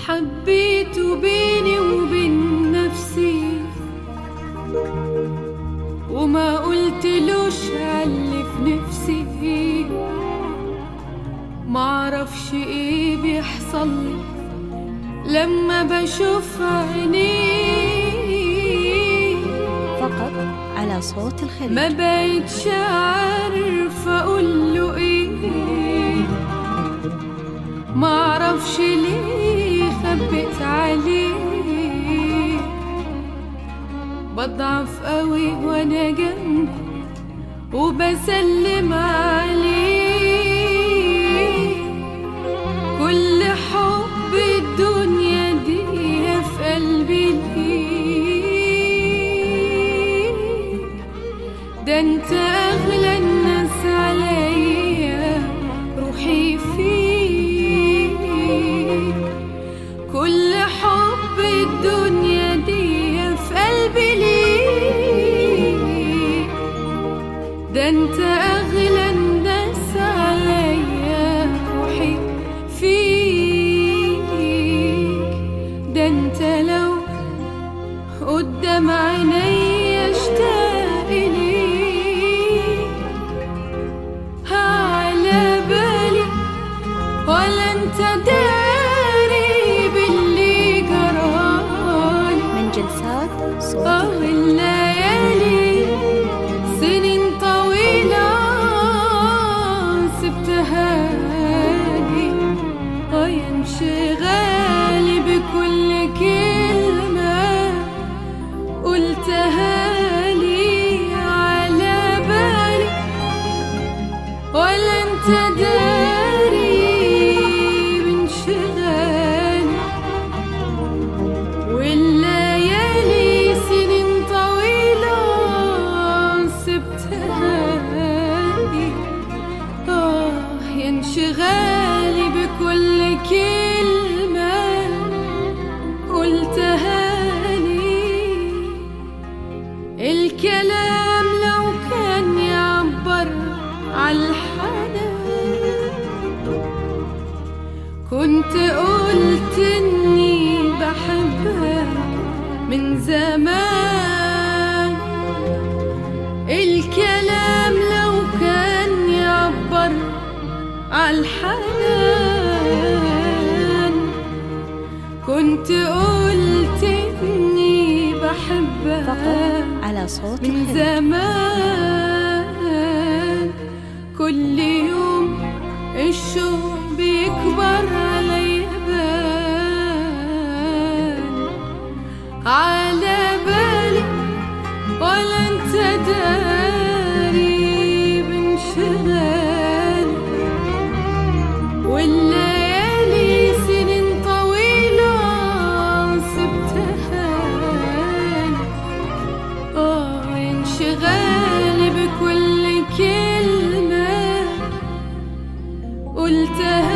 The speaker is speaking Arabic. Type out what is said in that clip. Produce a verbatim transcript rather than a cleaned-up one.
حبيته بيني وبين نفسي وما قلتلوش عاللي في نفسي. معرفش ايه بيحصل لما بشوف عينيه، فقط على صوت الخليج. ما بقتش عارفة اقوله ايه، معرفش ليه خبيت عليه. بضعف قوي وانا جنبي وبسلم عليه. كل حب الدنيا دي في قلبي ليك، ده انت اغلى الناس عليا، روحي فيك. كل حب الدنيا دي في قلبي ليك، ده انت اغلى الناس عليا، روحي فيك. ده انت لو قدام عيني اشتاق ليك، على بالي ولا انت داري باللي جرالي. من جلسات صوت اه الليالي سنين طويلة سبتها لي، اه يا انشغالي بكل كلمة قلتها لي. على بالي ولا انت داري بانشغالي، والليالي سنين طويلة سبتها لي، آه يا انشغالي بكل كلمة قلتها لي. الكلام لو كان يعبر عالحنان كنت قلت اني بحبها من زمان. الكلام لو كان يعبر عالحنان كنت قلت اني بحبها فقط على صوت من الخليج. زمان. كل يوم الشوق بيكبر عليا بان، على بالي ولا انت داري بانشغالي، والليالي سنين طويلة سبتها لي، اه انشغالي بكل كلمة قلتها